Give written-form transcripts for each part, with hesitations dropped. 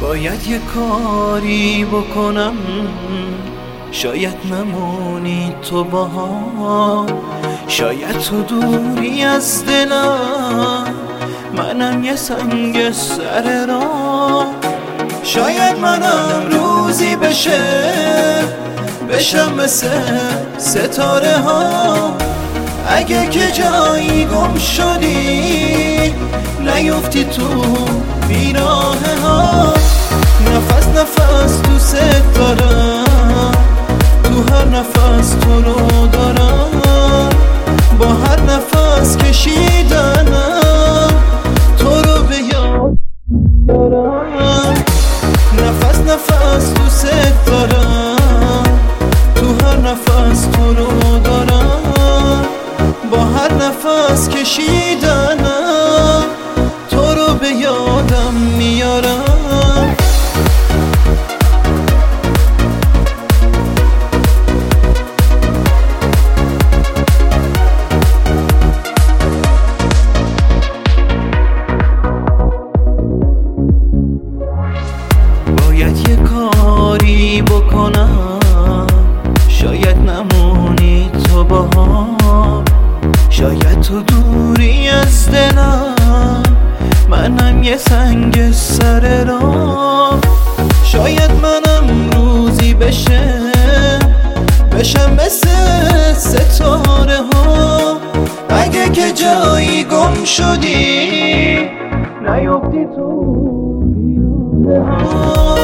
باید یه کاری بکنم، شاید نمونی تو باها، شاید تو دوری از دلم، منم یه سنگ سر راه. شاید منم روزی بشم مثل ستاره ها. اگه که جایی گم شدی نیفتی تو بیراه ها. نفس نفس دوست دارم، تو هر نفس تو رو دارم، با هر نفس کشیدنم تو رو به یاد میارم. نفس نفس دوست دارم، تو هر نفس تو رو دارم، با هر نفس کشیدنم تو رو به یادم میارم. باید یه کاری بکنم، شاید نمونی تو باها، شاید تو دوری از دلم، منم یه سنگ سر راه. شاید منم روزی بشم مثل ستاره ها. اگه که جایی گم شدی نیفتی تو بیرونه ها.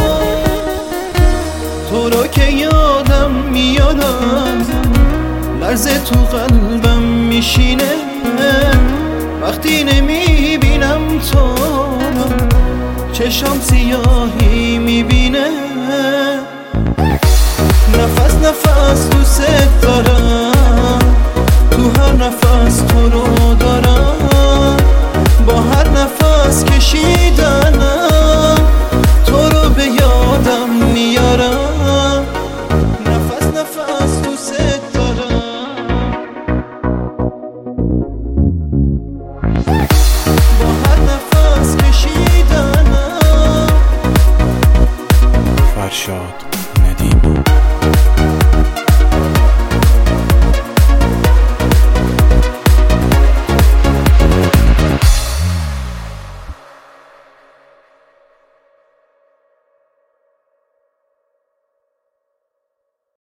تو رو که یادم میارم، لرزه تو قلبم میشینه وقتی نمیبینم تو رو، چشم سیاهی میبینه. نفس نفس دوست دارم، تو هر نفس